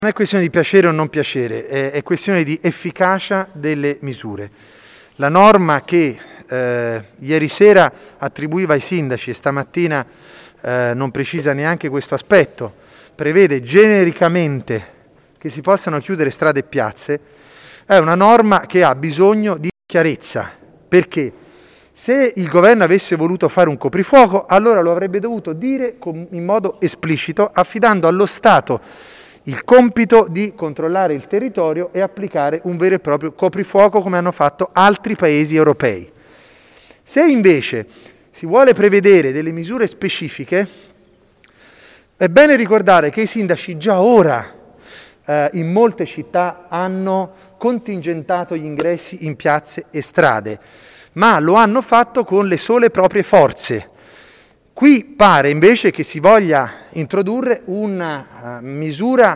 Non è questione di piacere o non piacere, è questione di efficacia delle misure. La norma che ieri sera attribuiva ai sindaci e stamattina non precisa neanche questo aspetto, prevede genericamente che si possano chiudere strade e piazze, è una norma che ha bisogno di chiarezza, perché se il governo avesse voluto fare un coprifuoco, allora lo avrebbe dovuto dire in modo esplicito, affidando allo Stato il compito di controllare il territorio e applicare un vero e proprio coprifuoco come hanno fatto altri paesi europei. Se invece si vuole prevedere delle misure specifiche, è bene ricordare che i sindaci già ora in molte città hanno contingentato gli ingressi in piazze e strade, ma lo hanno fatto con le sole proprie forze. Qui pare invece che si voglia introdurre una misura,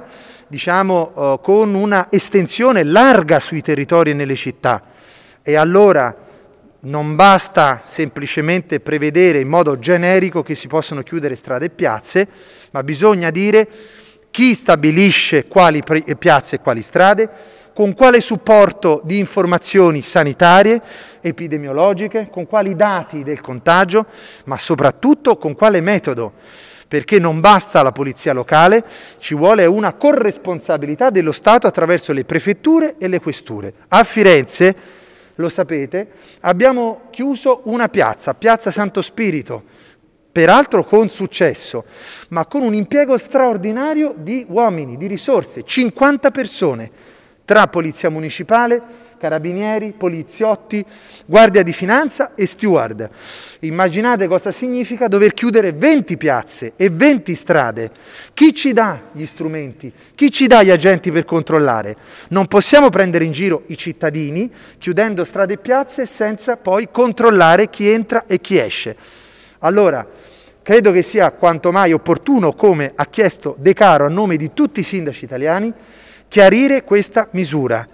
con una estensione larga sui territori e nelle città. E allora non basta semplicemente prevedere in modo generico che si possono chiudere strade e piazze, ma bisogna dire chi stabilisce quali piazze e quali strade, con quale supporto di informazioni sanitarie, epidemiologiche, con quali dati del contagio, ma soprattutto con quale metodo, perché non basta la polizia locale, ci vuole una corresponsabilità dello Stato attraverso le prefetture e le questure. A Firenze, lo sapete, abbiamo chiuso una piazza, Piazza Santo Spirito, peraltro con successo, ma con un impiego straordinario di uomini, di risorse, 50 persone, tra polizia municipale, carabinieri, poliziotti, guardia di finanza e steward. Immaginate cosa significa dover chiudere 20 piazze e 20 strade. Chi ci dà gli strumenti? Chi ci dà gli agenti per controllare? Non possiamo prendere in giro i cittadini chiudendo strade e piazze senza poi controllare chi entra e chi esce. Allora, credo che sia quanto mai opportuno, come ha chiesto De Caro a nome di tutti i sindaci italiani, chiarire questa misura,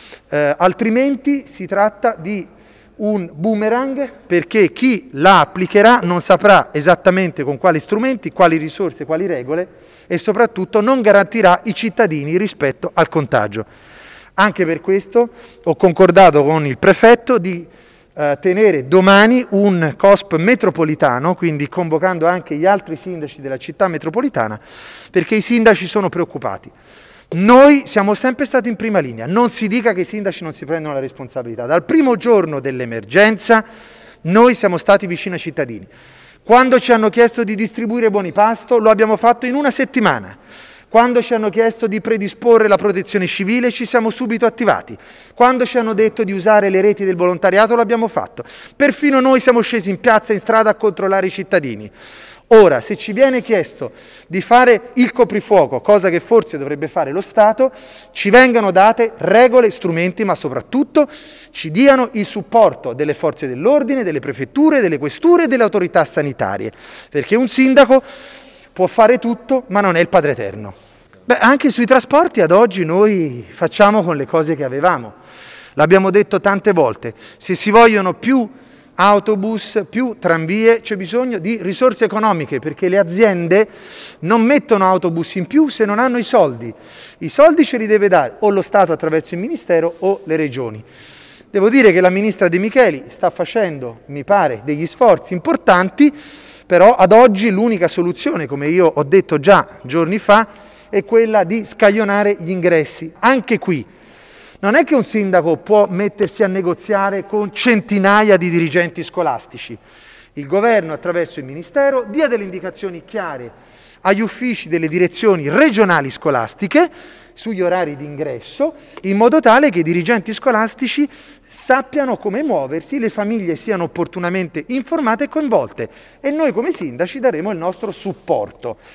altrimenti si tratta di un boomerang, perché chi la applicherà non saprà esattamente con quali strumenti, quali risorse, quali regole e soprattutto non garantirà i cittadini rispetto al contagio. Anche per questo ho concordato con il prefetto di tenere domani un COSP metropolitano, quindi convocando anche gli altri sindaci della città metropolitana, perché i sindaci sono preoccupati. Noi siamo sempre stati in prima linea, non si dica che i sindaci non si prendono la responsabilità. Dal primo giorno dell'emergenza noi siamo stati vicini ai cittadini. Quando ci hanno chiesto di distribuire buoni pasto lo abbiamo fatto in una settimana. Quando ci hanno chiesto di predisporre la protezione civile ci siamo subito attivati. Quando ci hanno detto di usare le reti del volontariato l'abbiamo fatto. Perfino noi siamo scesi in piazza e in strada a controllare i cittadini. Ora, se ci viene chiesto di fare il coprifuoco, cosa che forse dovrebbe fare lo Stato, ci vengano date regole, strumenti, ma soprattutto ci diano il supporto delle forze dell'ordine, delle prefetture, delle questure e delle autorità sanitarie, perché un sindaco può fare tutto, ma non è il Padre Eterno. Anche sui trasporti ad oggi noi facciamo con le cose che avevamo. L'abbiamo detto tante volte, se si vogliono più autobus, più tranvie, c'è bisogno di risorse economiche, perché le aziende non mettono autobus in più se non hanno i soldi. I soldi ce li deve dare o lo Stato attraverso il Ministero o le regioni. Devo dire che la ministra De Micheli sta facendo, mi pare, degli sforzi importanti, però ad oggi l'unica soluzione, come io ho detto già giorni fa, è quella di scaglionare gli ingressi. Anche qui non è che un sindaco può mettersi a negoziare con centinaia di dirigenti scolastici. Il governo, attraverso il Ministero, dia delle indicazioni chiare agli uffici delle direzioni regionali scolastiche sugli orari di ingresso, in modo tale che i dirigenti scolastici sappiano come muoversi, le famiglie siano opportunamente informate e coinvolte, e noi come sindaci daremo il nostro supporto.